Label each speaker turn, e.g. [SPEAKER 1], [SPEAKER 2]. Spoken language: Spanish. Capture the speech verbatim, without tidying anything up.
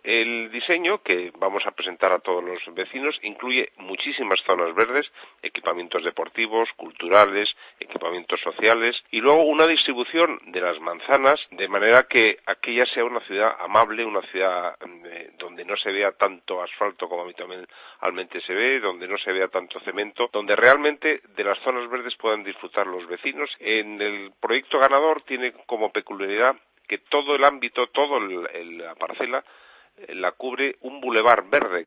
[SPEAKER 1] El diseño que vamos a presentar a todos los vecinos incluye muchísimas zonas verdes, equipamientos deportivos, culturales, equipamientos sociales y luego una distribución de las manzanas de manera que aquella sea una ciudad amable, una ciudad eh, donde no se vea tanto asfalto como habitualmente se ve, donde no se vea tanto cemento, donde realmente de las zonas verdes puedan disfrutar los vecinos. En el proyecto ganador tiene como peculiaridad que todo el ámbito, toda la parcela la cubre un bulevar verde.